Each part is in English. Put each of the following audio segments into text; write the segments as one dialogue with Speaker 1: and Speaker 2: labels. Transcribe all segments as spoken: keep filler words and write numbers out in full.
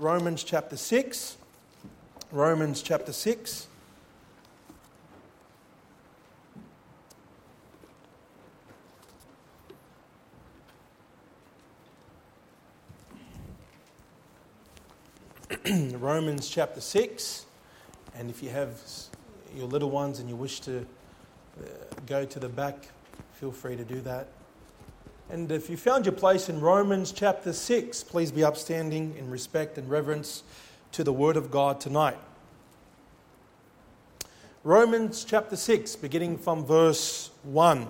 Speaker 1: Romans chapter six. Romans chapter six. Romans chapter six. And if you have your little ones and you wish to uh, go to the back, feel free to do that. And if you found your place in Romans chapter six, please be upstanding in respect and reverence to the Word of God tonight. Romans chapter six, beginning from verse one.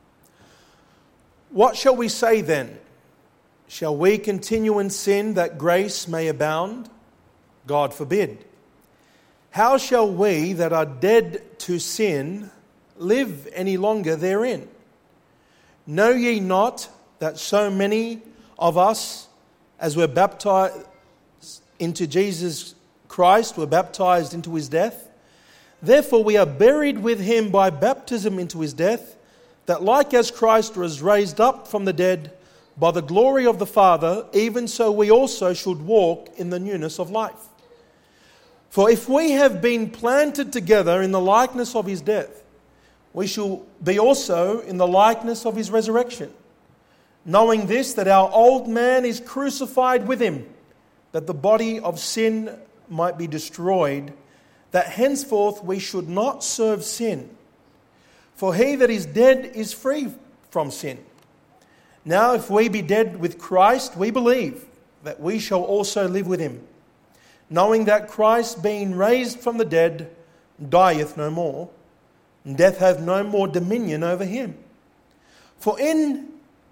Speaker 1: What shall we say then? Shall we continue in sin that grace may abound? God forbid. How shall we that are dead to sin live any longer therein? Know ye not that so many of us, as were baptized into Jesus Christ, were baptized into his death? Therefore we are buried with him by baptism into his death, that like as Christ was raised up from the dead by the glory of the Father, even so we also should walk in the newness of life. For if we have been planted together in the likeness of his death, we shall be also in the likeness of his resurrection. Knowing this, that our old man is crucified with him, that the body of sin might be destroyed, that henceforth we should not serve sin. For he that is dead is free from sin. Now if we be dead with Christ, we believe that we shall also live with him. Knowing that Christ, being raised from the dead, dieth no more, and death hath no more dominion over him. For in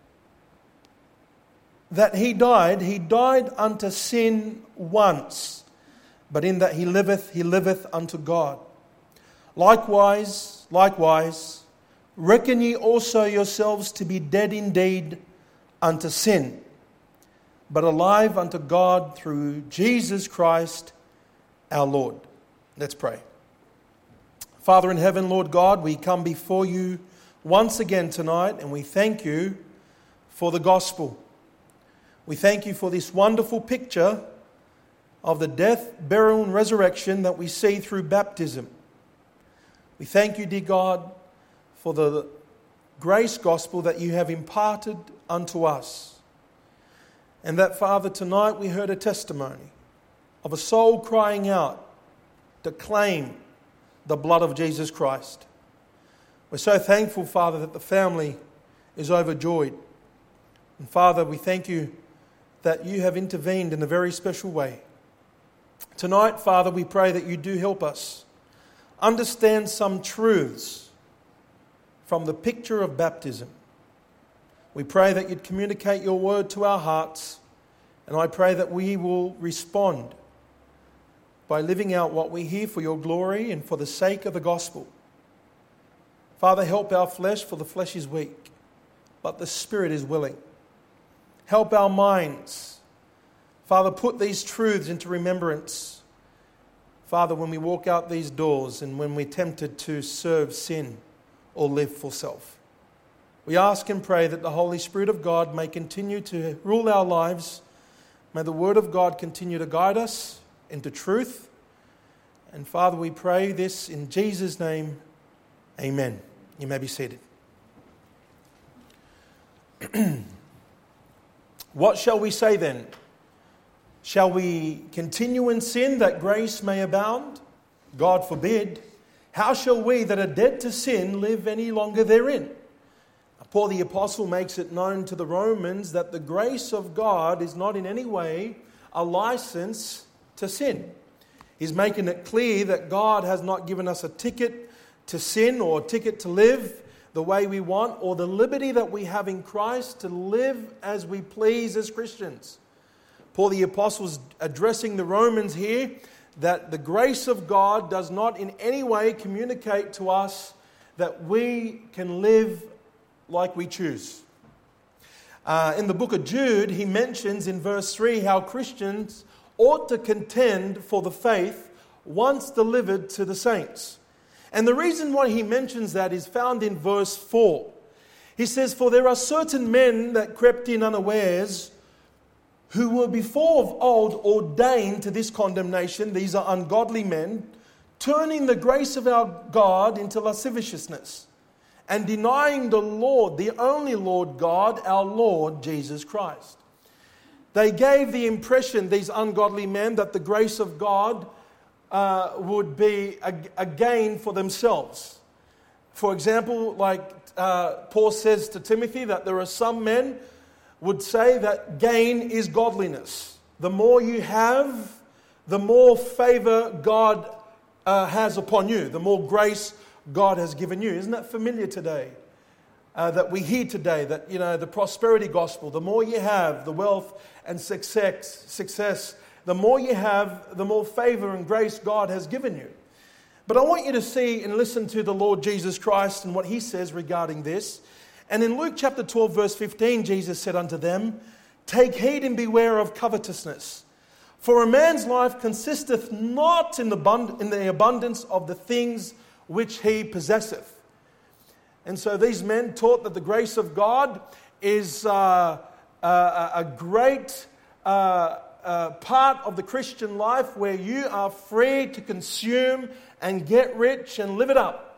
Speaker 1: that he died, he died unto sin once, but in that he liveth, he liveth unto God. Likewise, likewise, reckon ye also yourselves to be dead indeed unto sin, but alive unto God through Jesus Christ our Lord. Let's pray. Father in heaven, Lord God, we come before you once again tonight, and we thank you for the gospel. We thank you for this wonderful picture of the death, burial, and resurrection that we see through baptism. We thank you, dear God, for the grace gospel that you have imparted unto us. And that, Father, tonight we heard a testimony of a soul crying out to claim the blood of Jesus Christ. We're so thankful, Father, that the family is overjoyed. And Father, we thank you that you have intervened in a very special way. Tonight, Father, we pray that you do help us understand some truths from the picture of baptism. We pray that you'd communicate your word to our hearts, and I pray that we will respond by living out what we hear for your glory and for the sake of the gospel. Father, help our flesh, for the flesh is weak, but the Spirit is willing. Help our minds. Father, put these truths into remembrance. Father, when we walk out these doors and when we're tempted to serve sin or live for self. We ask and pray that the Holy Spirit of God may continue to rule our lives. May the Word of God continue to guide us into truth. And Father, we pray this in Jesus' name. Amen. You may be seated. What shall we say then? Shall we continue in sin that grace may abound? God forbid. How shall we that are dead to sin live any longer therein? Paul the Apostle makes it known to the Romans that the grace of God is not in any way a license to sin. He's making it clear that God has not given us a ticket to sin or a ticket to live the way we want, or the liberty that we have in Christ to live as we please as Christians. Paul the Apostle is addressing the Romans here that the grace of God does not in any way communicate to us that we can live like we choose. Uh, in the book of Jude, he mentions in verse three how Christians ought to contend for the faith once delivered to the saints. And the reason why he mentions that is found in verse four. He says, "For there are certain men that crept in unawares, who were before of old ordained to this condemnation, these are ungodly men, turning the grace of our God into lasciviousness, and denying the Lord, the only Lord God, our Lord Jesus Christ. They gave the impression, these ungodly men, that the grace of God uh, would be a, a gain for themselves. For example, like uh, Paul says to Timothy, that there are some men would say that gain is godliness. The more you have, the more favor God uh, has upon you, the more grace God has given you. Isn't that familiar today? Uh, that we hear today, that, you know, the prosperity gospel, the more you have, the wealth and success, success, the more you have, the more favor and grace God has given you. But I want you to see and listen to the Lord Jesus Christ and what He says regarding this. And in Luke chapter twelve, verse fifteen, Jesus said unto them, "Take heed and beware of covetousness. For a man's life consisteth not in the, bund- in the abundance of the things which he possesseth." And so these men taught that the grace of God is uh, uh, a great uh, uh, part of the Christian life where you are free to consume and get rich and live it up.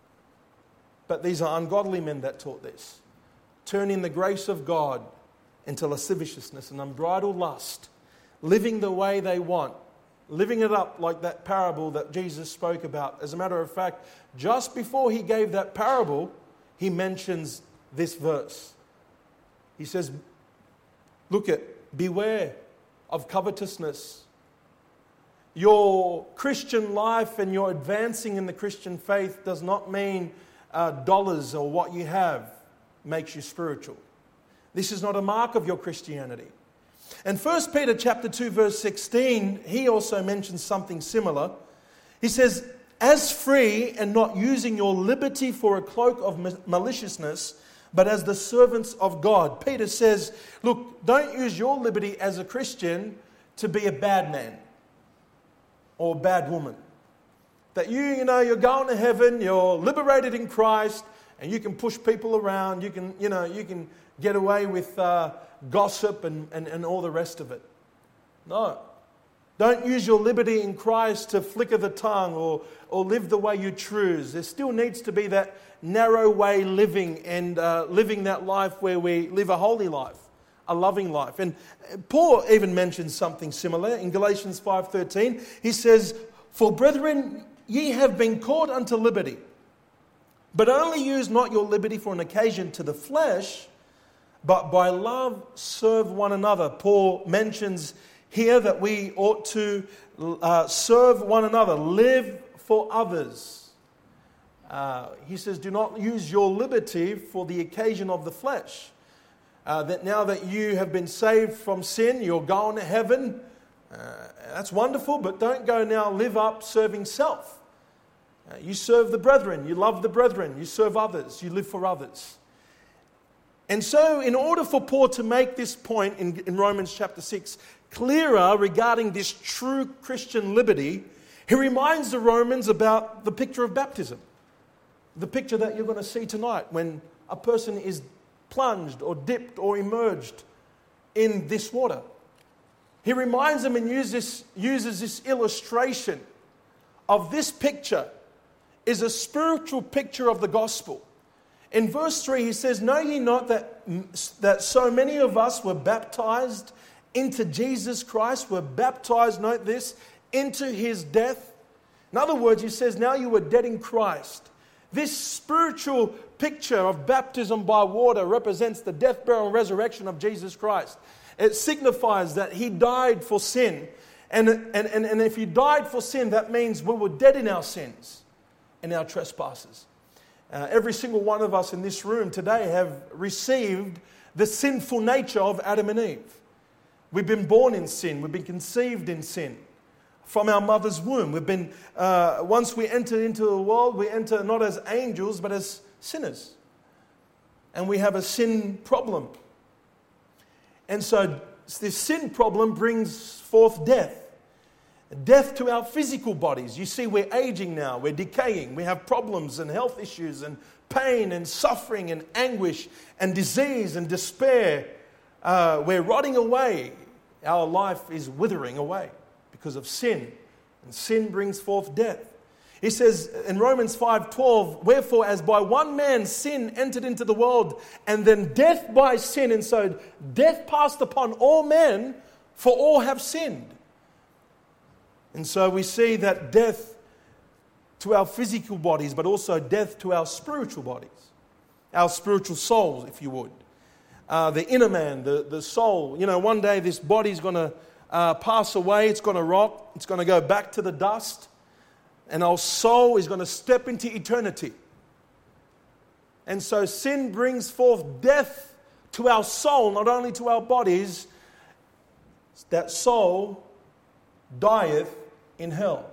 Speaker 1: But these are ungodly men that taught this, turning the grace of God into lasciviousness and unbridled lust, living the way they want, living it up like that parable that Jesus spoke about. As a matter of fact, just before He gave that parable, He mentions this verse. He says, look at, beware of covetousness. Your Christian life and your advancing in the Christian faith does not mean uh, dollars or what you have makes you spiritual. This is not a mark of your Christianity. And First Peter chapter two, verse sixteen, he also mentions something similar. He says, "As free and not using your liberty for a cloak of maliciousness, but as the servants of God." Peter says, look, don't use your liberty as a Christian to be a bad man or a bad woman. That you, you know, you're going to heaven, you're liberated in Christ, and you can push people around, you can, you know, you can get away with uh, gossip and, and, and all the rest of it. No. Don't use your liberty in Christ to flicker the tongue or, or live the way you choose. There still needs to be that narrow way living and uh, living that life where we live a holy life, a loving life. And Paul even mentions something similar in Galatians five thirteen. He says, "For brethren, ye have been called unto liberty, but only use not your liberty for an occasion to the flesh, but by love serve one another." Paul mentions here that we ought to uh, serve one another, live for others. Uh, he says, do not use your liberty for the occasion of the flesh. Uh, that now that you have been saved from sin, you're going to heaven. Uh, that's wonderful, but don't go now live up serving self. Uh, you serve the brethren, you love the brethren, you serve others, you live for others. And so in order for Paul to make this point in, in Romans chapter six clearer regarding this true Christian liberty, he reminds the Romans about the picture of baptism. The picture that you're going to see tonight when a person is plunged or dipped or immersed in this water. He reminds them and uses this, uses this illustration of this picture is a spiritual picture of the gospel. In verse three, he says, "Know ye not that, that so many of us were baptized into Jesus Christ, were baptized," note this, "into His death?" In other words, he says, now you were dead in Christ. This spiritual picture of baptism by water represents the death, burial, and resurrection of Jesus Christ. It signifies that He died for sin. And, and, and, and if He died for sin, that means we were dead in our sins and our trespasses. Uh, every single one of us in this room today have received the sinful nature of Adam and Eve. We've been born in sin. We've been conceived in sin from our mother's womb. We've been, uh, once we enter into the world, we enter not as angels, but as sinners. And we have a sin problem. And so this sin problem brings forth death. Death to our physical bodies. You see, we're aging now. We're decaying. We have problems and health issues and pain and suffering and anguish and disease and despair. Uh, we're rotting away. Our life is withering away because of sin. And sin brings forth death. He says in Romans five twelve, wherefore as by one man sin entered into the world, and then death by sin, and so death passed upon all men, for all have sinned. And so we see that death to our physical bodies, but also death to our spiritual bodies, our spiritual souls, if you would. Uh, the inner man, the, the soul. You know, one day this body's going to uh, pass away, it's going to rot, it's going to go back to the dust, and our soul is going to step into eternity. And so sin brings forth death to our soul, not only to our bodies. That soul dieth in hell.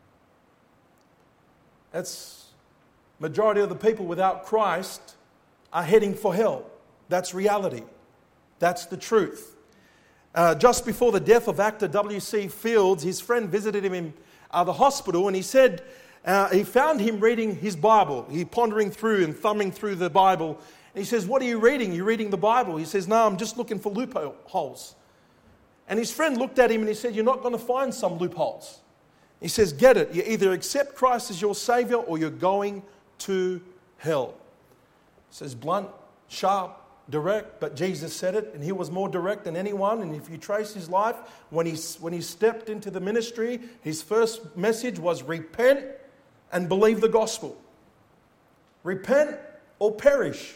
Speaker 1: That's majority of the people without Christ are heading for hell. That's reality. That's the truth. Uh, just before the death of actor W C Fields, his friend visited him in uh, the hospital, and he said uh, he found him reading his Bible. He pondering through and thumbing through the Bible. And he says, "What are you reading? You're reading the Bible?" He says, "No, I'm just looking for loopholes." And his friend looked at him and he said, "You're not going to find some loopholes." He says, "Get it. You either accept Christ as your Savior or you're going to hell." He says, blunt, sharp, direct, but Jesus said it, and he was more direct than anyone. And if you trace his life, when he, when he stepped into the ministry, his first message was repent and believe the gospel. Repent or perish.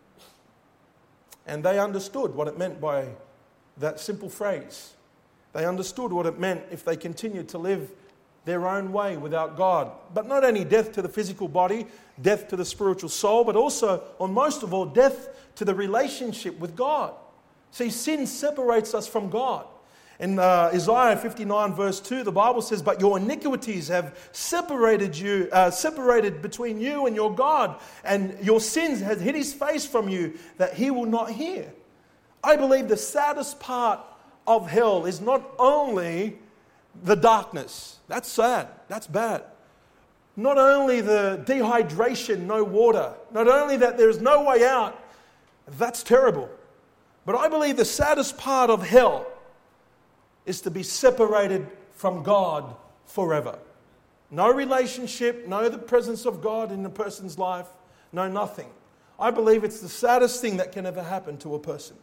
Speaker 1: And they understood what it meant by that simple phrase. They understood what it meant if they continued to live their own way without God. But not only death to the physical body, death to the spiritual soul, but also, or most of all, death to the relationship with God. See, sin separates us from God. In uh, Isaiah fifty-nine verse two, the Bible says, "But your iniquities have separated you, uh, separated between you and your God, and your sins has hid his face from you, that he will not hear." I believe the saddest part of hell is not only the darkness. That's sad. That's bad. Not only the dehydration, no water. Not only that there's no way out. That's terrible. But I believe the saddest part of hell is to be separated from God forever. No relationship, no the presence of God in a person's life, no nothing. I believe it's the saddest thing that can ever happen to a person.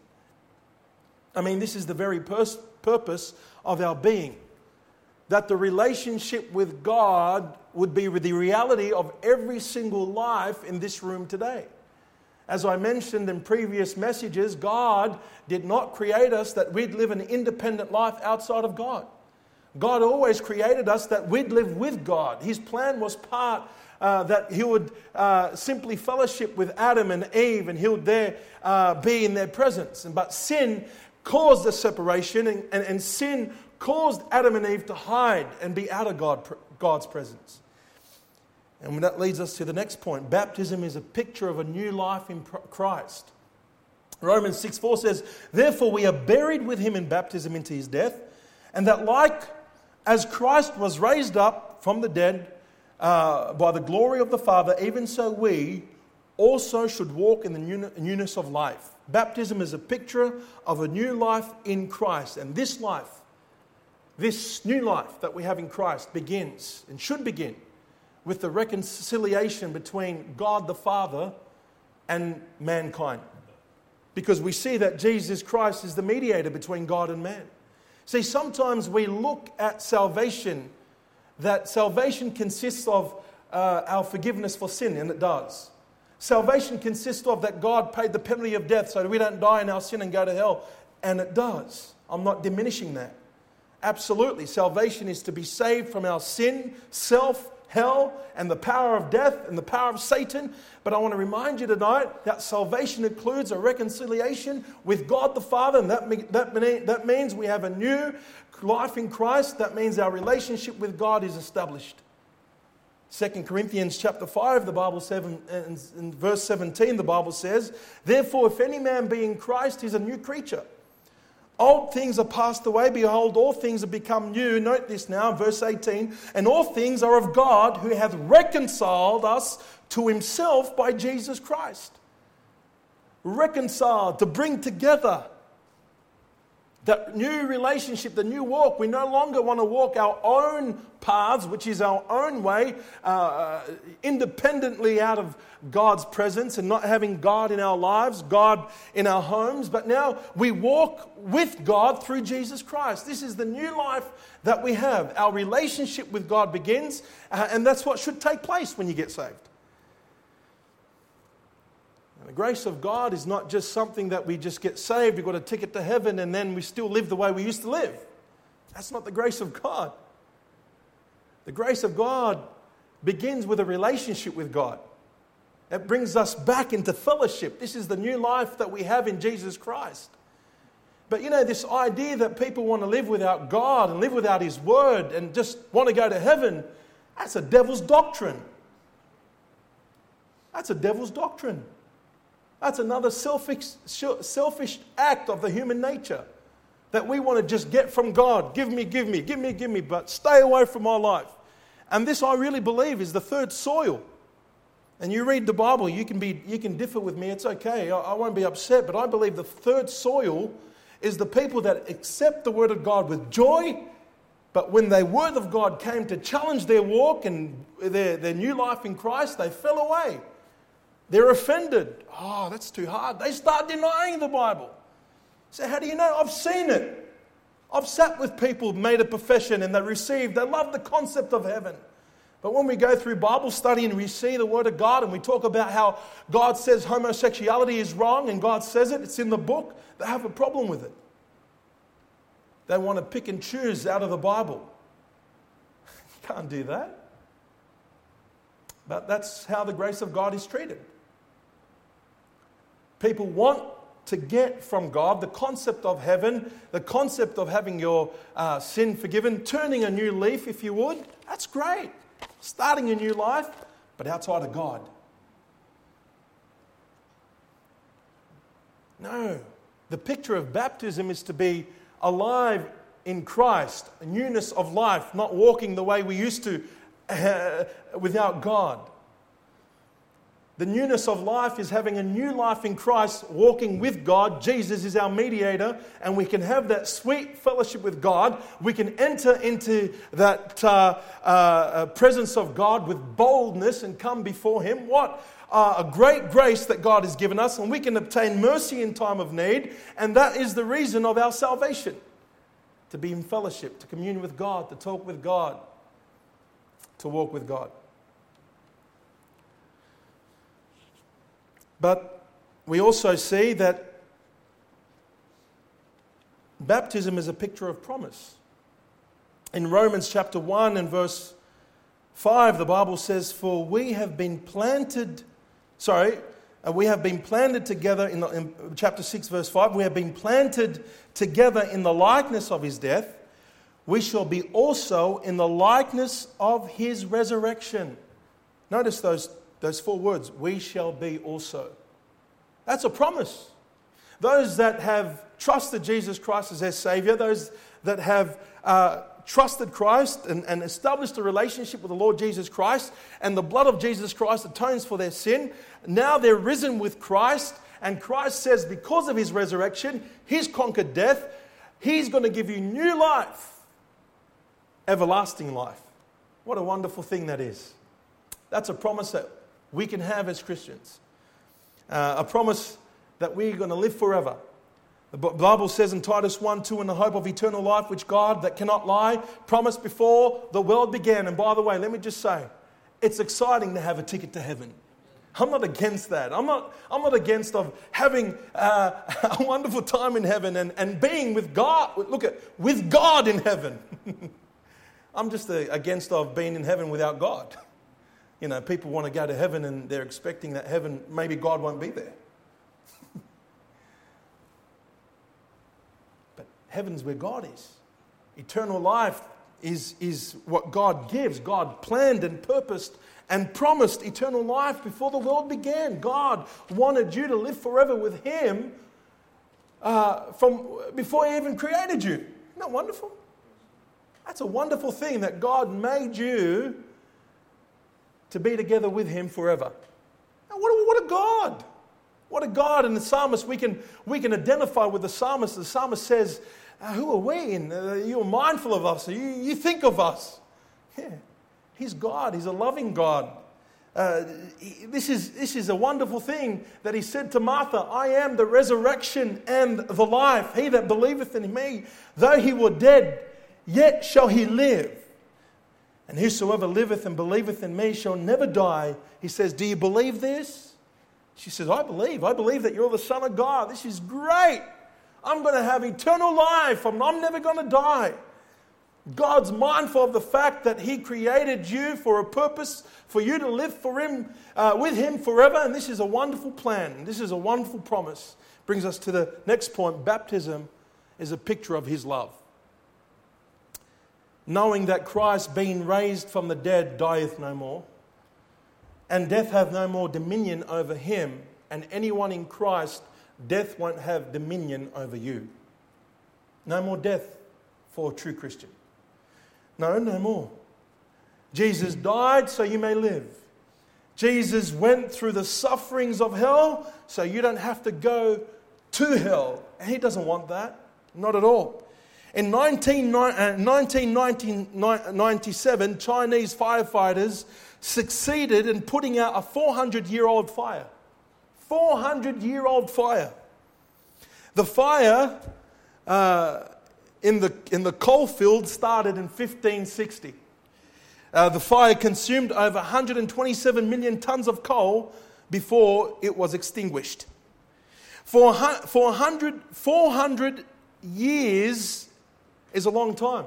Speaker 1: I mean, this is the very pers- purpose of our being. That the relationship with God would be the reality of every single life in this room today. As I mentioned in previous messages, God did not create us that we'd live an independent life outside of God. God always created us that we'd live with God. His plan was part uh, that He would uh, simply fellowship with Adam and Eve, and He would there uh, be in their presence. And but sin caused the separation, and, and, and sin caused Adam and Eve to hide and be out of God, God's presence. And that leads us to the next point. Baptism is a picture of a new life in Christ. Romans six four says, "Therefore we are buried with him in baptism into his death, and that like as Christ was raised up from the dead uh, by the glory of the Father, even so we also should walk in the newness of life." Baptism is a picture of a new life in Christ. And this life, this new life that we have in Christ begins and should begin with the reconciliation between God the Father and mankind. Because we see that Jesus Christ is the mediator between God and man. See, sometimes we look at salvation, that salvation consists of uh, our forgiveness for sin, and it does. Salvation consists of that God paid the penalty of death so that we don't die in our sin and go to hell, and it does. I'm not diminishing that. Absolutely, salvation is to be saved from our sin, self, hell, and the power of death and the power of Satan. But I want to remind you tonight that salvation includes a reconciliation with God the Father, and that, that, that means we have a new life in Christ. That means our relationship with God is established. Second Corinthians chapter five, the Bible says, in, in verse seventeen, the Bible says, "Therefore, if any man be in Christ, he's a new creature. Old things are passed away. Behold, all things have become new." Note this now, verse eighteen. "And all things are of God, who hath reconciled us to himself by Jesus Christ." Reconciled, to bring together. That new relationship, the new walk, we no longer want to walk our own paths, which is our own way, uh, independently out of God's presence and not having God in our lives, God in our homes. But now we walk with God through Jesus Christ. This is the new life that we have. Our relationship with God begins, uh, and that's what should take place when you get saved. And the grace of God is not just something that we just get saved, we've got a ticket to heaven, and then we still live the way we used to live. That's not the grace of God. The grace of God begins with a relationship with God. It brings us back into fellowship. This is the new life that we have in Jesus Christ. But you know, this idea that people want to live without God and live without His Word and just want to go to heaven, that's a devil's doctrine. That's a devil's doctrine. That's another selfish, selfish act of the human nature. That we want to just get from God. Give me, give me, give me, give me, but stay away from my life. And this, I really believe, is the third soil. And you read the Bible, you can be, you can differ with me, it's okay, I, I won't be upset, but I believe the third soil is the people that accept the Word of God with joy, but when the Word of God came to challenge their walk and their, their new life in Christ, they fell away. They're offended. Oh, that's too hard. They start denying the Bible. So how do you know? I've seen it. I've sat with people who made a profession and they received, they love the concept of heaven. But when we go through Bible study and we see the Word of God and we talk about how God says homosexuality is wrong and God says it, it's in the book, they have a problem with it. They want to pick and choose out of the Bible. You can't do that. But that's how the grace of God is treated. People want to get from God the concept of heaven, the concept of having your uh, sin forgiven, turning a new leaf, if you would. That's great. Starting a new life, but outside of God. No. The picture of baptism is to be alive in Christ, a newness of life, not walking the way we used to uh, without God. The newness of life is having a new life in Christ, walking with God. Jesus is our mediator, and we can have that sweet fellowship with God. We can enter into that uh, uh, presence of God with boldness and come before Him. What uh, a great grace that God has given us, and we can obtain mercy in time of need, and that is the reason of our salvation. To be in fellowship, to commune with God, to talk with God, to walk with God. But we also see that baptism is a picture of promise. In Romans chapter one and verse five, the Bible says, "For we have been planted," sorry, uh, we have been planted together, in, the, in chapter six verse five, we have been planted together in the likeness of His death. We shall be also in the likeness of His resurrection. Notice those Those four words, we shall be also. That's a promise. Those that have trusted Jesus Christ as their Savior, those that have uh, trusted Christ and, and established a relationship with the Lord Jesus Christ, and the blood of Jesus Christ atones for their sin, now they're risen with Christ, and Christ says because of His resurrection, He's conquered death, He's going to give you new life, everlasting life. What a wonderful thing that is. That's a promise that we can have as Christians. Uh, a promise that we're going to live forever. The Bible says in Titus one two, "In the hope of eternal life, which God, that cannot lie, promised before the world began." And by the way, let me just say, it's exciting to have a ticket to heaven. I'm not against that. I'm not, I'm not against of having uh, a wonderful time in heaven and, and being with God. Look at, with God in heaven. I'm just uh, against of being in heaven without God. You know, people want to go to heaven and they're expecting that heaven, maybe God won't be there. But heaven's where God is. Eternal life is, is what God gives. God planned and purposed and promised eternal life before the world began. God wanted you to live forever with Him uh, from before He even created you. Isn't that wonderful? That's a wonderful thing that God made you to be together with Him forever. Now, what, a, what a God. What a God. And the psalmist, we can, we can identify with the psalmist. The psalmist says, uh, who are we? And uh, you're mindful of us. You, you think of us. Yeah, He's God. He's a loving God. Uh, he, this is this is a wonderful thing that He said to Martha, I am the resurrection and the life. He that believeth in me, though he were dead, yet shall he live. And whosoever liveth and believeth in me shall never die. He says, do you believe this? She says, I believe. I believe that you're the Son of God. This is great. I'm going to have eternal life. I'm, I'm never going to die. God's mindful of the fact that He created you for a purpose, for you to live for Him, uh, with Him forever. And this is a wonderful plan. This is a wonderful promise. Brings us to the next point. Baptism is a picture of His love. Knowing that Christ, being raised from the dead, dieth no more, and death hath no more dominion over Him, and anyone in Christ, death won't have dominion over you. No more death for a true Christian. No, no more. Jesus died so you may live. Jesus went through the sufferings of hell so you don't have to go to hell. And He doesn't want that. Not at all. In nineteen ninety-seven, Chinese firefighters succeeded in putting out a four hundred year old fire. four hundred year old fire. The fire uh, in the in the coal field started in fifteen sixty. Uh, the fire consumed over one hundred twenty-seven million tons of coal before it was extinguished. For, for one hundred, four hundred years is a long time.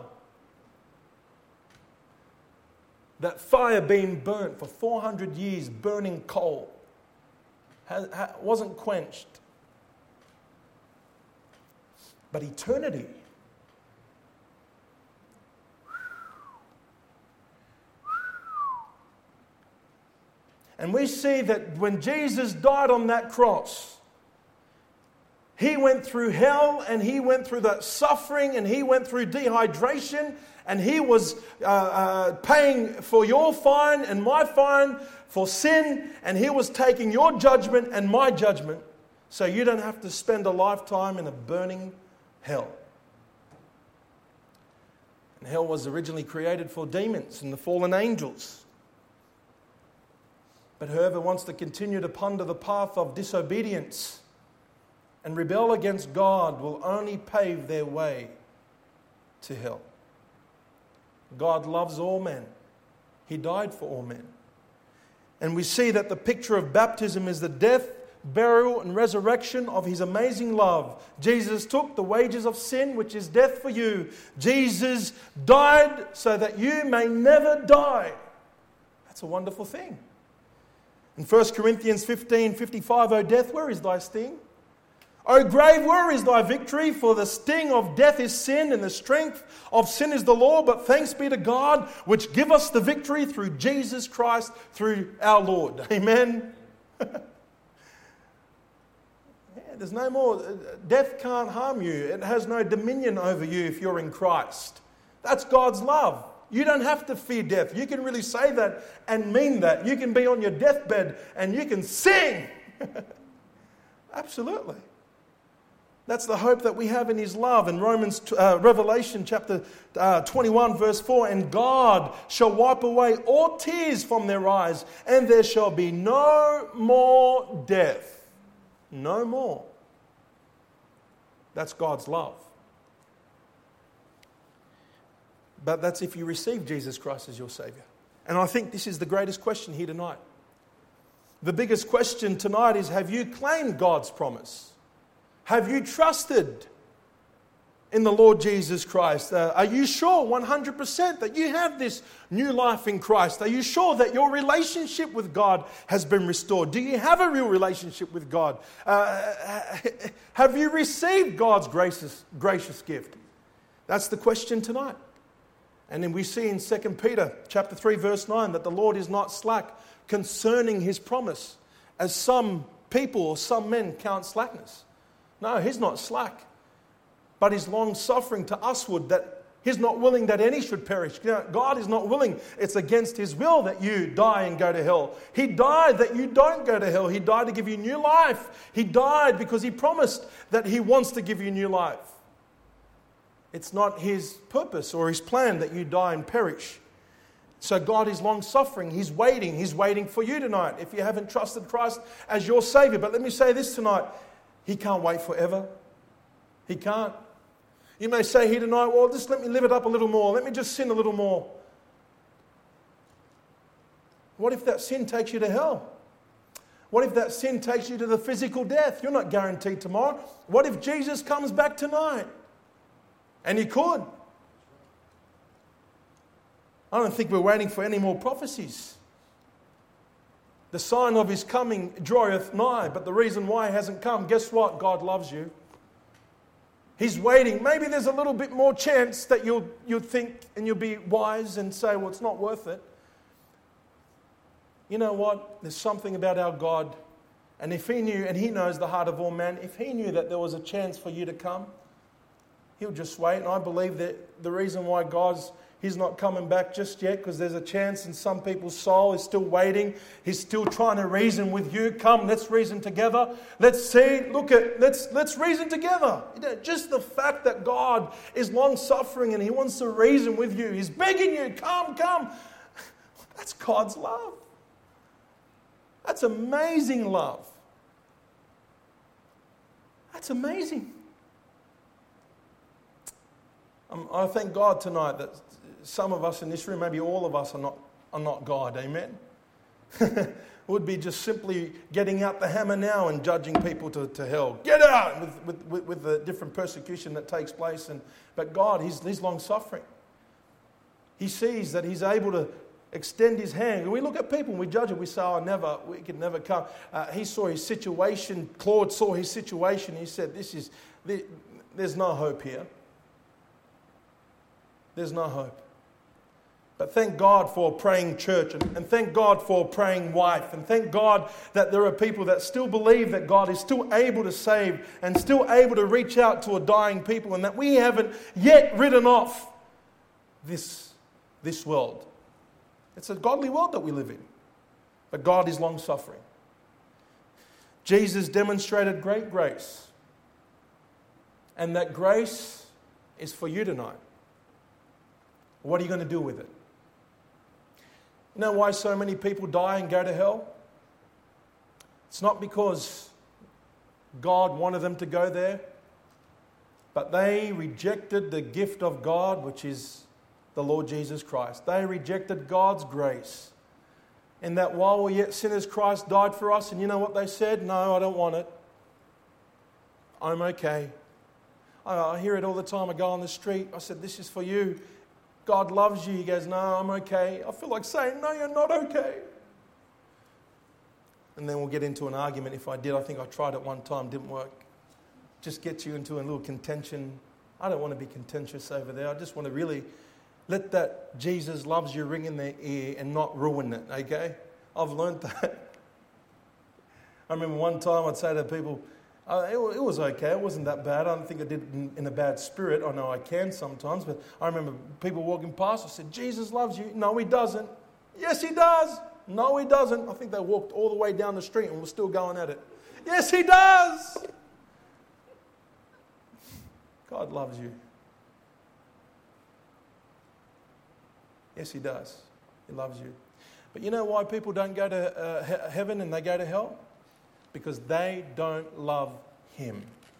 Speaker 1: That fire being burnt for four hundred years, burning coal, has, ha, wasn't quenched. But eternity, and we see that when Jesus died on that cross, He went through hell, and He went through that suffering, and He went through dehydration, and He was uh, uh, paying for your fine and my fine for sin, and He was taking your judgment and my judgment, so you don't have to spend a lifetime in a burning hell. And hell was originally created for demons and the fallen angels. But whoever wants to continue to ponder the path of disobedience and rebel against God will only pave their way to hell. God loves all men. He died for all men. And we see that the picture of baptism is the death, burial, and resurrection of His amazing love. Jesus took the wages of sin, which is death for you. Jesus died so that you may never die. That's a wonderful thing. In First Corinthians fifteen fifty-five, O death, where is thy sting? O grave, where is thy victory? For the sting of death is sin, and the strength of sin is the law. But thanks be to God, which give us the victory through Jesus Christ, through our Lord. Amen. Yeah, there's no more. Death can't harm you. It has no dominion over you if you're in Christ. That's God's love. You don't have to fear death. You can really say that and mean that. You can be on your deathbed and you can sing. Absolutely. That's the hope that we have in His love. In Romans, uh, Revelation chapter uh, twenty-one, verse four, and God shall wipe away all tears from their eyes, and there shall be no more death. No more. That's God's love. But that's if you receive Jesus Christ as your Savior. And I think this is the greatest question here tonight. The biggest question tonight is, have you claimed God's promise? Have you trusted in the Lord Jesus Christ? Uh, are you sure one hundred percent that you have this new life in Christ? Are you sure that your relationship with God has been restored? Do you have a real relationship with God? Uh, have you received God's gracious, gracious gift? That's the question tonight. And then we see in Second Peter chapter three, verse nine, that the Lord is not slack concerning His promise, as some people or some men count slackness. No, He's not slack, but He's long-suffering to usward, that He's not willing that any should perish. You know, God is not willing. It's against His will that you die and go to hell. He died that you don't go to hell. He died to give you new life. He died because He promised that He wants to give you new life. It's not His purpose or His plan that you die and perish. So God is long-suffering. He's waiting. He's waiting for you tonight if you haven't trusted Christ as your Savior. But let me say this tonight. He can't wait forever. He can't. You may say here tonight, well, just let me live it up a little more. Let me just sin a little more. What if that sin takes you to hell? What if that sin takes you to the physical death? You're not guaranteed tomorrow. What if Jesus comes back tonight? And He could. I don't think we're waiting for any more prophecies. The sign of His coming draweth nigh, but the reason why He hasn't come, guess what? God loves you. He's waiting. Maybe there's a little bit more chance that you'll, you'll think and you'll be wise and say, well, it's not worth it. You know what? There's something about our God. And if He knew, and He knows the heart of all men, if He knew that there was a chance for you to come, He'll just wait. And I believe that the reason why God's He's not coming back just yet, because there's a chance in some people's soul. He's still waiting. He's still trying to reason with you. Come, let's reason together. Let's see. Look at. Let's let's reason together. You know, just the fact that God is long-suffering and He wants to reason with you. He's begging you, come, come. That's God's love. That's amazing love. That's amazing. Um, I thank God tonight that some of us in this room, maybe all of us, are not are not God. Amen? It would be just simply getting out the hammer now and judging people to, to hell. Get out! With, with, with, with the different persecution that takes place. And But God, He's, he's long-suffering. He sees that He's able to extend His hand. When we look at people and we judge it, we say, oh, never, we can never come. Uh, he saw his situation. Claude saw his situation. He said, "This is, there's no hope here. There's no hope." But thank God for a praying church, and, and thank God for a praying wife, and thank God that there are people that still believe that God is still able to save and still able to reach out to a dying people, and that we haven't yet written off this, this world. It's a godly world that we live in, but God is long-suffering. Jesus demonstrated great grace, and that grace is for you tonight. What are you going to do with it? You know why so many people die and go to hell? It's not because God wanted them to go there, but they rejected the gift of God, which is the Lord Jesus Christ. They rejected God's grace. And that while we're yet sinners, Christ died for us. And you know what they said? No, I don't want it. I'm okay. I hear it all the time. I go on the street. I said, this is for you. God loves you. He goes, no, I'm okay. I feel like saying, no, you're not okay. And then we'll get into an argument. If I did, I think I tried it one time, didn't work. Just gets you into a little contention. I don't want to be contentious over there. I just want to really let that Jesus loves you ring in their ear and not ruin it, okay? I've learned that. I remember one time I'd say to people, Uh, it, it was okay. It wasn't that bad. I don't think I did it in, in a bad spirit. I know I can sometimes, but I remember people walking past. I said, Jesus loves you. No, He doesn't. Yes, He does. No, He doesn't. I think they walked all the way down the street and were still going at it. Yes, He does. God loves you. Yes, He does. He loves you. But you know why people don't go to uh, he- heaven and they go to hell? Because they don't love Him.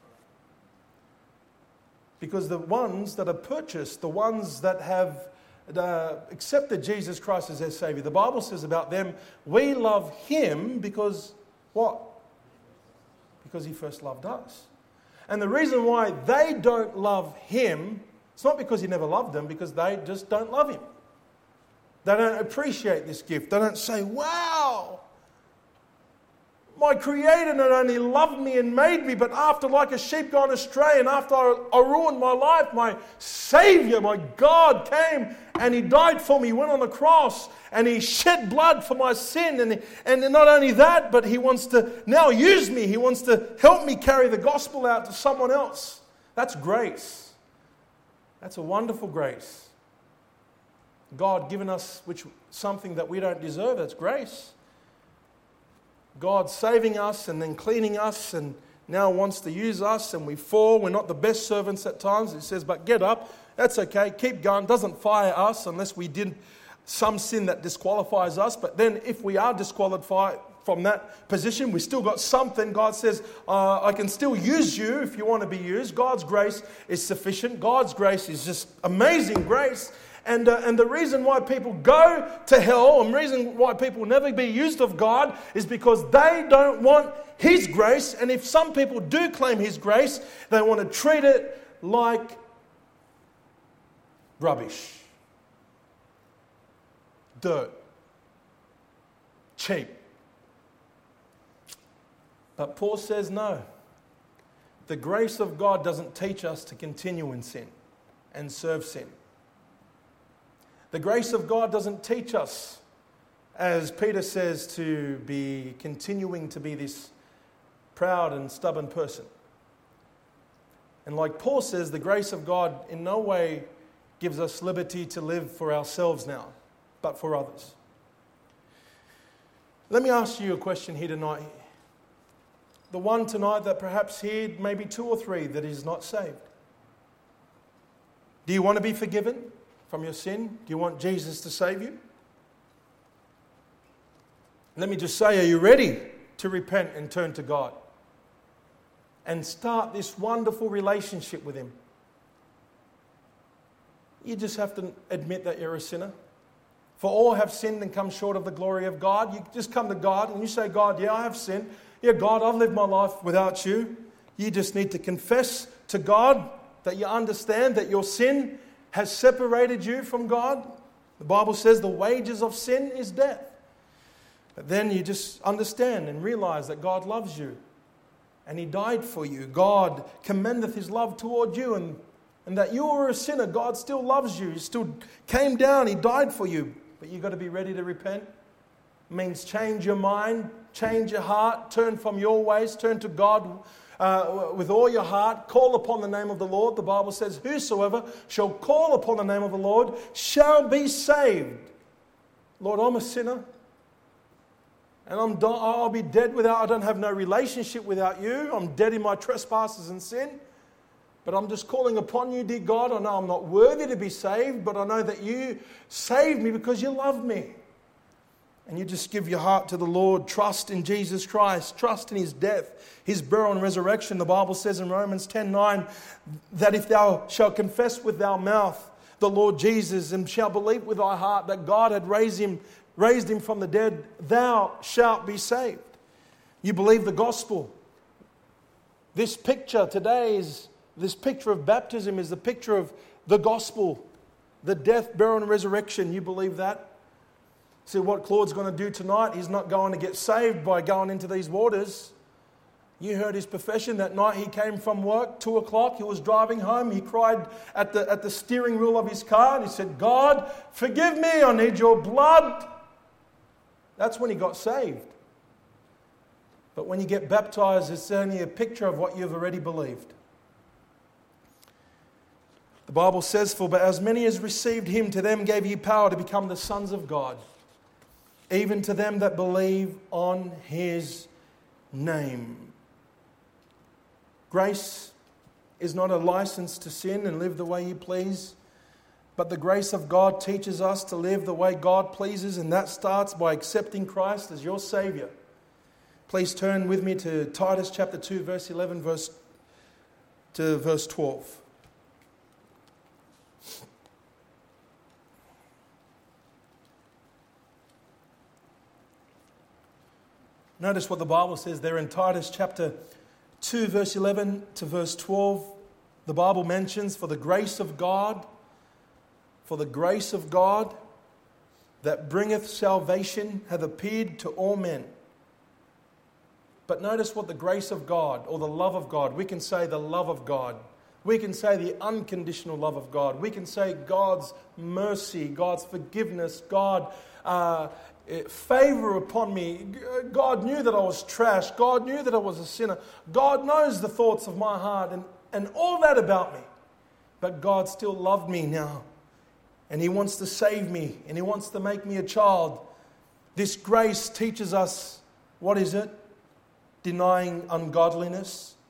Speaker 1: Because the ones that are purchased, the ones that have uh, accepted Jesus Christ as their Savior, the Bible says about them, we love Him because what? Because He first loved us. And the reason why they don't love Him, it's not because He never loved them, because they just don't love Him. They don't appreciate this gift. They don't say, wow, my Creator not only loved me and made me, but after, like a sheep gone astray, and after I, I ruined my life, my Savior, my God came and He died for me. He went on the cross and He shed blood for my sin. And, and not only that, but He wants to now use me. He wants to help me carry the gospel out to someone else. That's grace. That's a wonderful grace. God given us which something that we don't deserve. That's grace. God saving us and then cleaning us and now wants to use us and we fall. We're not the best servants at times. It says, but get up. That's okay. Keep going. Doesn't fire us unless we did some sin that disqualifies us. But then if we are disqualified from that position, we still got something. God says, uh, I can still use you if you want to be used. God's grace is sufficient. God's grace is just amazing grace. And, uh, and the reason why people go to hell, and the reason why people will never be used of God, is because they don't want His grace. And if some people do claim His grace, they want to treat it like rubbish, dirt, cheap. But Paul says no. The grace of God doesn't teach us to continue in sin and serve sin. The grace of God doesn't teach us, as Peter says, to be continuing to be this proud and stubborn person. And like Paul says, the grace of God in no way gives us liberty to live for ourselves now, but for others. Let me ask you a question here tonight. The one tonight that perhaps here, maybe two or three, that is not saved. Do you want to be forgiven from your sin? Do you want Jesus to save you? Let me just say, are you ready to repent and turn to God and start this wonderful relationship with Him? You just have to admit that you're a sinner. For all have sinned and come short of the glory of God. You just come to God and you say, God, yeah, I have sinned. Yeah, God, I've lived my life without you. You just need to confess to God that you understand that your sin has separated you from God. The Bible says the wages of sin is death. But then you just understand and realize that God loves you and He died for you. God commendeth His love toward you, and, and that you were a sinner, God still loves you. He still came down, He died for you. But you've got to be ready to repent. It means change your mind, change your heart, turn from your ways, turn to God Uh, with all your heart, call upon the name of the Lord. The Bible says, whosoever shall call upon the name of the Lord shall be saved. Lord, I'm a sinner. And I'm do- I'll be dead without, I don't have no relationship without you. I'm dead in my trespasses and sin. But I'm just calling upon you, dear God. I know I'm not worthy to be saved, but I know that you saved me because you love me. And you just give your heart to the Lord. Trust in Jesus Christ. Trust in His death, His burial and resurrection. The Bible says in Romans ten nine that if thou shalt confess with thy mouth the Lord Jesus and shalt believe with thy heart that God had raised him, raised him from the dead, thou shalt be saved. You believe the gospel. This picture today is, this picture of baptism is the picture of the gospel. The death, burial and resurrection. You believe that? See what Claude's going to do tonight? He's not going to get saved by going into these waters. You heard his profession that night. He came from work, two o'clock. He was driving home. He cried at the, at the steering wheel of his car. And he said, God, forgive me. I need your blood. That's when he got saved. But when you get baptized, it's only a picture of what you've already believed. The Bible says, for but as many as received Him, to them gave He power to become the sons of God, even to them that believe on His name. Grace is not a license to sin and live the way you please, but the grace of God teaches us to live the way God pleases, and that starts by accepting Christ as your Savior. Please turn with me to Titus chapter two, verse eleven, verse to verse twelve. Notice what the Bible says there in Titus chapter two, verse eleven to verse twelve. The Bible mentions, for the grace of God, for the grace of God that bringeth salvation hath appeared to all men. But notice what the grace of God, or the love of God, we can say the love of God. We can say the unconditional love of God. We can say God's mercy, God's forgiveness, God uh, favor upon me. God knew that I was trash. God knew that I was a sinner. God knows the thoughts of my heart and, and all that about me. But God still loved me now. And He wants to save me. And He wants to make me a child. This grace teaches us, what is it? Denying ungodliness.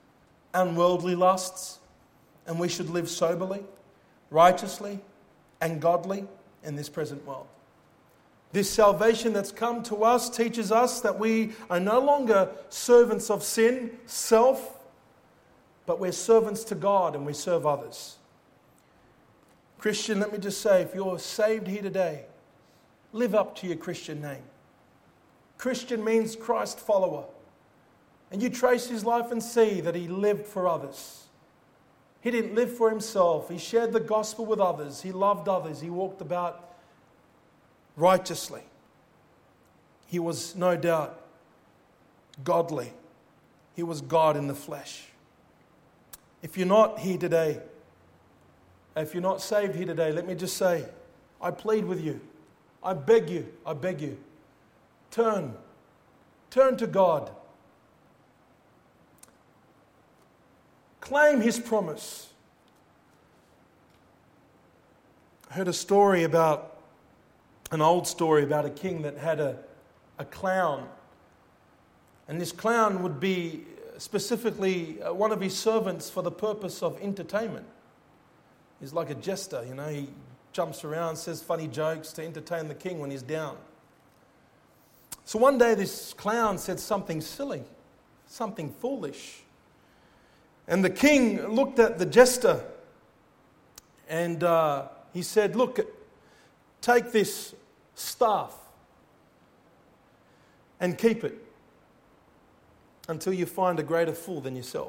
Speaker 1: unworldly lusts, and we should live soberly, righteously, and godly in this present world. This salvation that's come to us teaches us that we are no longer servants of sin, self, but we're servants to God and we serve others. Christian, let me just say, if you're saved here today, live up to your Christian name. Christian means Christ follower. And you trace his life and see that he lived for others. He didn't live for himself. He shared the gospel with others. He loved others. He walked about righteously. He was no doubt godly. He was God in the flesh. If you're not here today, if you're not saved here today, let me just say, I plead with you. I beg you, I beg you, turn. Turn to God. Claim his promise. I heard a story about An old story about a king that had a, a clown. And this clown would be specifically one of his servants for the purpose of entertainment. He's like a jester, you know. He jumps around, says funny jokes to entertain the king when he's down. So one day this clown said something silly, something foolish. And the king looked at the jester and uh, he said, look, take this staff and keep it until you find a greater fool than yourself.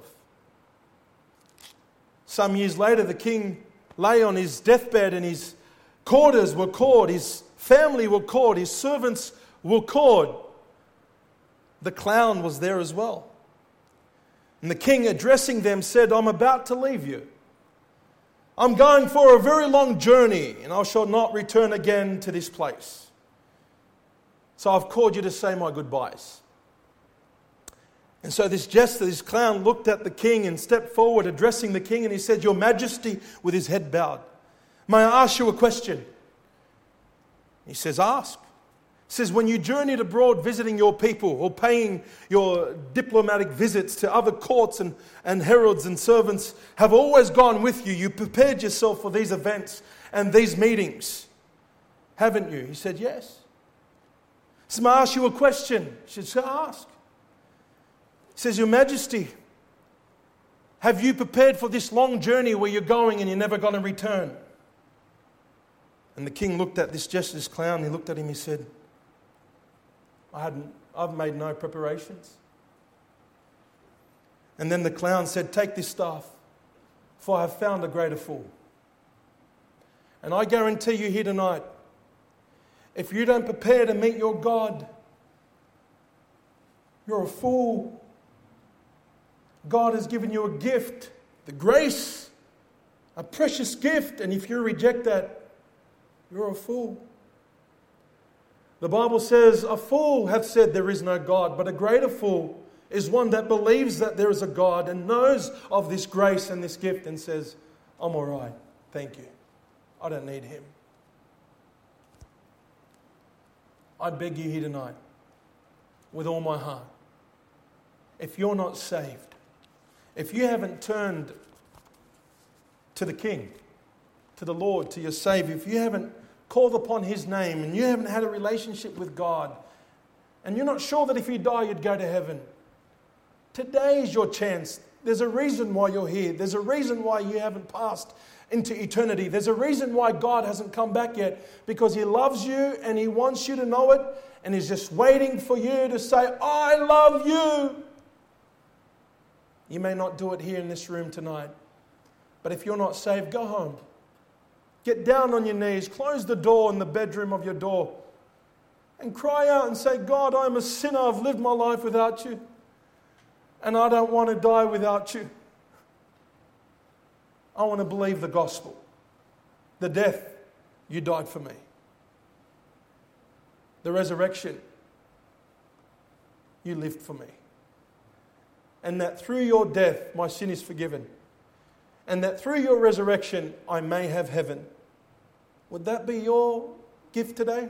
Speaker 1: Some years later, the king lay on his deathbed and his courtiers were called, his family were called, his servants were called. The clown was there as well. And the king, addressing them, said, I'm about to leave you. I'm going for a very long journey, and I shall not return again to this place. So I've called you to say my goodbyes. And so this jester, this clown, looked at the king and stepped forward, addressing the king, and he said, Your Majesty, with his head bowed, may I ask you a question? He says, ask. He says, when you journeyed abroad visiting your people or paying your diplomatic visits to other courts and, and heralds and servants have always gone with you. You prepared yourself for these events and these meetings, haven't you? He said, yes. He says, may I ask you a question? He said, ask. He says, Your Majesty, have you prepared for this long journey where you're going and you're never going to return? And the king looked at this jester, this clown, he looked at him, he said, I hadn't, I've made no preparations. And then the clown said, take this staff, for I have found a greater fool. And I guarantee you here tonight, if you don't prepare to meet your God, you're a fool. God has given you a gift, the grace, a precious gift, and if you reject that, you're a fool. The Bible says, a fool hath said there is no God, but a greater fool is one that believes that there is a God and knows of this grace and this gift and says, I'm all right, thank you. I don't need him. I beg you here tonight, with all my heart, if you're not saved, if you haven't turned to the King, to the Lord, to your Savior, if you haven't called upon his name and you haven't had a relationship with God and you're not sure that if you die you'd go to heaven, today is your chance. There's a reason why you're here. There's a reason why you haven't passed into eternity. There's a reason why God hasn't come back yet, because he loves you and he wants you to know it, and he's just waiting for you to say, I love you. You may not do it here in this room tonight, but if you're not saved, go home. Get down on your knees, close the door in the bedroom of your door, and cry out and say, God, I'm a sinner. I've lived my life without you, and I don't want to die without you. I want to believe the gospel, the death, you died for me, the resurrection, you lived for me, and that through your death my sin is forgiven, and that through your resurrection I may have heaven. Would that be your gift today?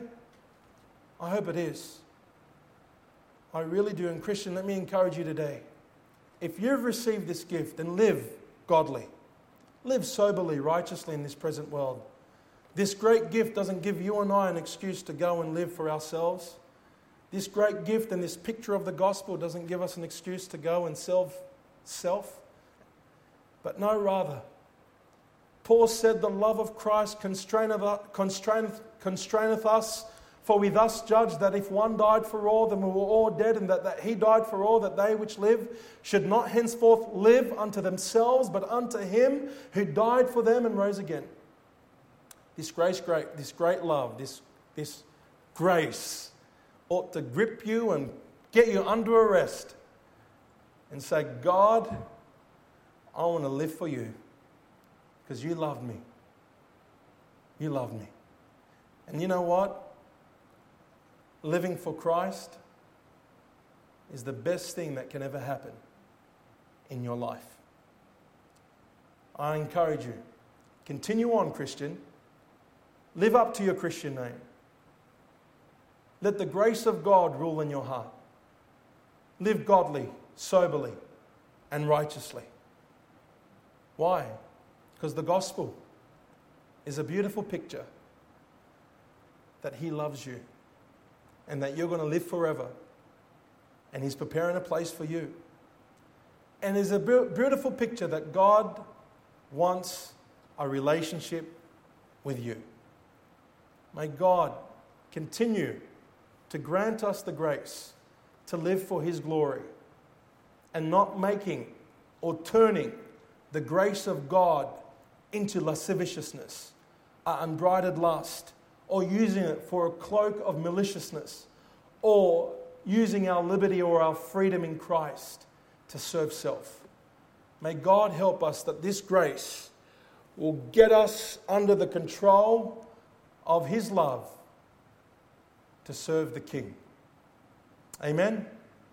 Speaker 1: I hope it is. I really do. And Christian, let me encourage you today. if you've received this gift, then live godly. Live soberly, righteously in this present world. This great gift doesn't give you and I an excuse to go and live for ourselves. This great gift and this picture of the gospel doesn't give us an excuse to go and serve self. But no, rather, Paul said, the love of Christ constraineth, constraineth, constraineth us, for we thus judge that if one died for all, then we were all dead, and that, that he died for all, that they which live should not henceforth live unto themselves, but unto him who died for them and rose again. This grace, great, this great love, this, this grace ought to grip you and get you under arrest and say, God, I want to live for you because you loved me. You loved me. And you know what? Living for Christ is the best thing that can ever happen in your life. I encourage you, continue on, Christian. Live up to your Christian name. Let the grace of God rule in your heart. Live godly, soberly, and righteously. Why? Because the gospel is a beautiful picture that He loves you and that you're going to live forever, and He's preparing a place for you. And it's a beautiful picture that God wants a relationship with you. May God continue to grant us the grace to live for His glory and not making or turning the grace of God into lasciviousness, uh, unbridled lust, or using it for a cloak of maliciousness, or using our liberty or our freedom in Christ to serve self. May God help us that this grace will get us under the control of His love to serve the King. Amen.